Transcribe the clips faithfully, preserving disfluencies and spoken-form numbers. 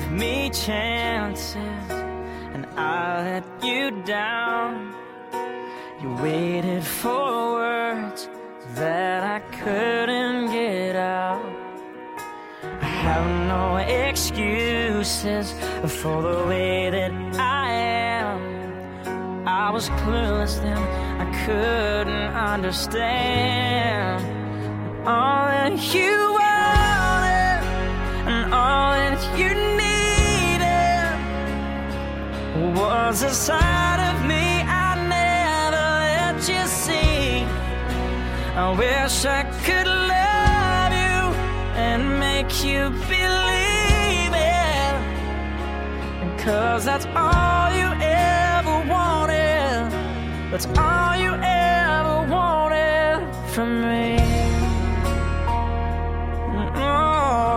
gave me chances and I let you down. You waited for words that I couldn't get out. I have no excuses for the way that I am. I was clueless then, I couldn't understand. All that you wanted and all that you needed was a side of me I never let you see. I wish I could love you and make you believe it, 'cause that's all you ever wanted. That's all you ever wanted from me. Oh.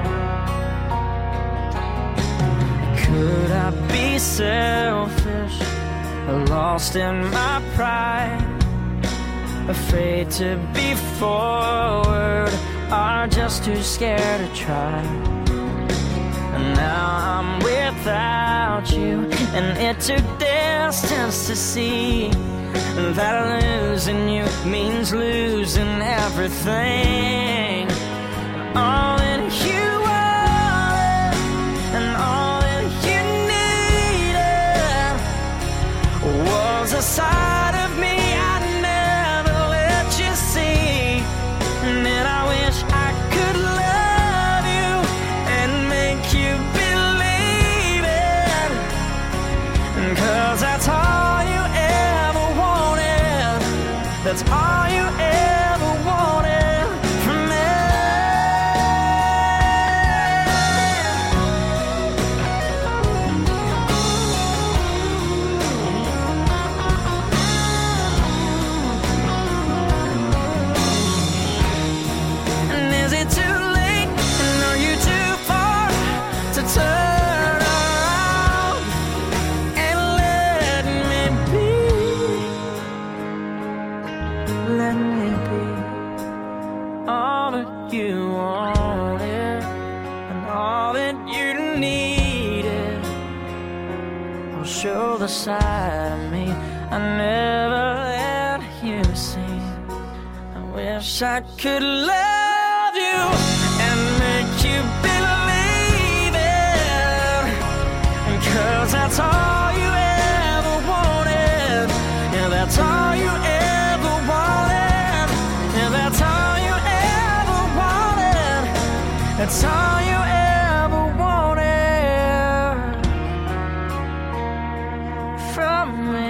Could I be selfish, lost in my pride, afraid to be forward, or just too scared to try? And now I'm without you, and it took distance to see that losing you means losing everything. All that you wanted and all that you needed was a side of me I never let you see. And I wish I could love you and make you believe it, 'cause that's all you ever wanted. That's all you ever wanted from me. And is it too late? And are you too far to turn around and let me be? Let me be all that you wanted and all that you needed. I'll show the side of me I never let you see. I wish I could love you and make you believe it, 'cause that's all you ever wanted. Yeah, that's all you ever wanted. Yeah, that's all you ever wanted. That's all you ever wanted from me.